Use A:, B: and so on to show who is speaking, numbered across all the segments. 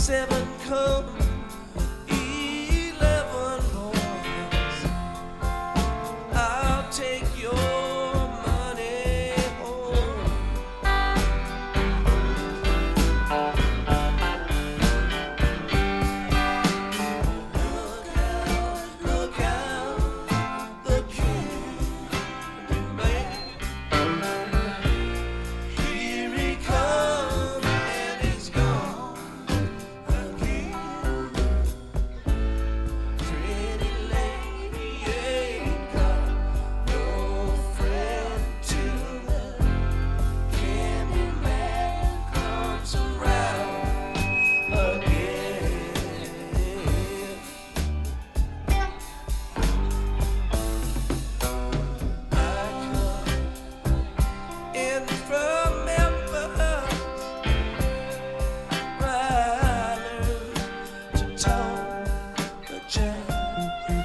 A: 7 come, 11 boys. I'll take your money home. Look out, the candy man. Here he comes and he's gone again. Pretty lady ain't got no friend till the candy man comes around again. I come in from Memphis, rider to tow the jam.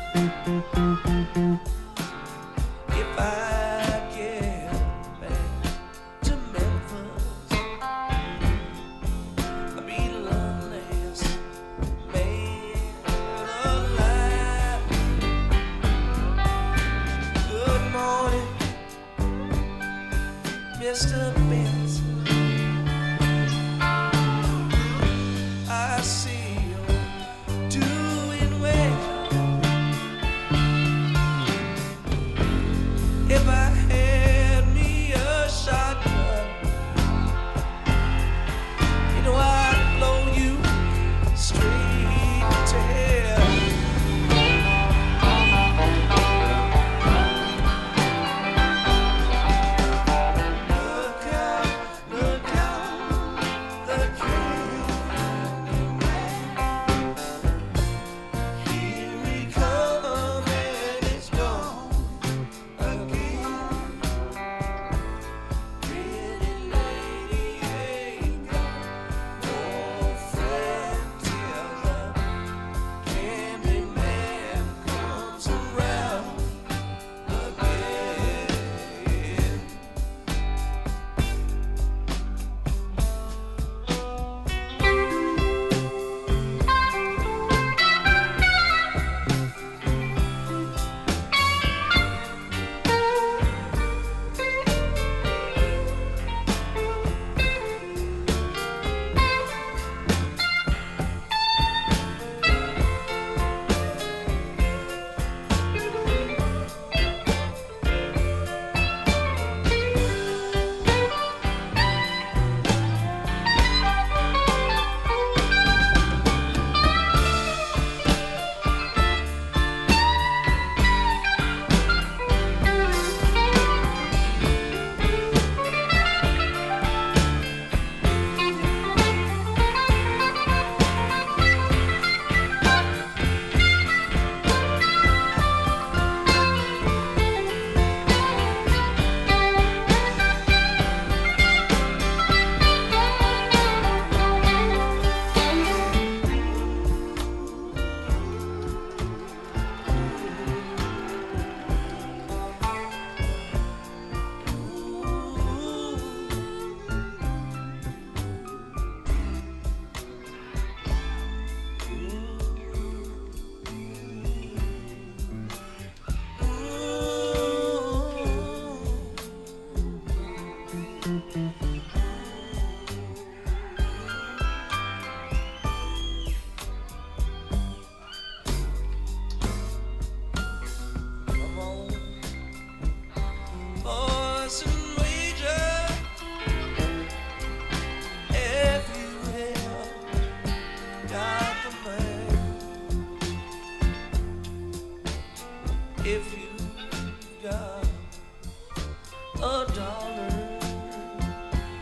A: If I get back to Memphis, I'll be the loneliest man alive. Good morning, Mr. Benson. I see you're doing well. If I had me a shotgun, you know I'd blow you straight to hell. Look out, the candy man. Here he comes and he's gone again. Pretty lady ain't got no friend till the candy man comes around again. Come on, boys and wages, if you have got the money, if you got $1,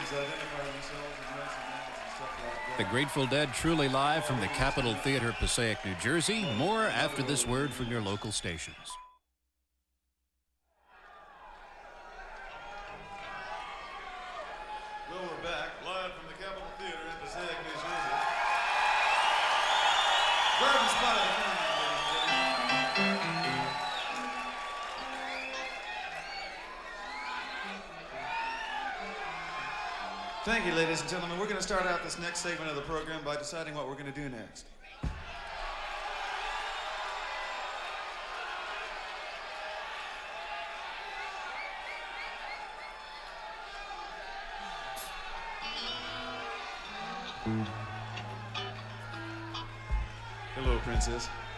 B: The Grateful Dead, truly live from the Capitol Theater, Passaic, New Jersey. More after this word from your local stations.
C: Well, we're back live from the Capitol Theater in Passaic, New Jersey. Garden Spot of the Morning, ladies and gentlemen. Thank you, ladies and gentlemen. We're going to start out this next segment of the program by deciding what we're going to do next. Hello, Princess.